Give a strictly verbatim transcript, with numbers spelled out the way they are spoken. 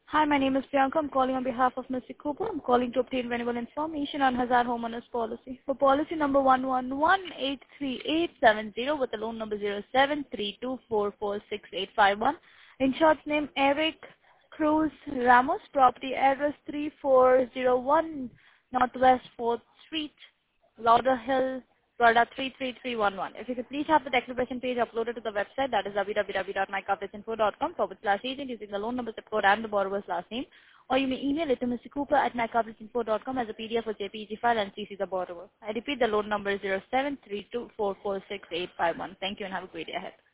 Hi, my name is Priyanka. I'm calling on behalf of Mister Cooper. I'm calling to obtain renewal information on Hazard Homeowners policy. For policy number one one one eight three eight seven zero with the loan number zero seven three two four four six eight five one. Insured's name Eric Cruz Ramos. Property address three four zero one Northwest fourth Street, Lauderhill, Florida three three three one one. If you could please have the declaration page uploaded to the website, that is w w w dot my coverage info dot com forward slash agent using the loan number, zip code, and the borrower's last name. Or you may email it to Mister Cooper at my coverage info dot com as a P D F or J P G file and C C the borrower. I repeat, the loan number is zero seven three two four four six eight five one. Thank you and have a great day ahead.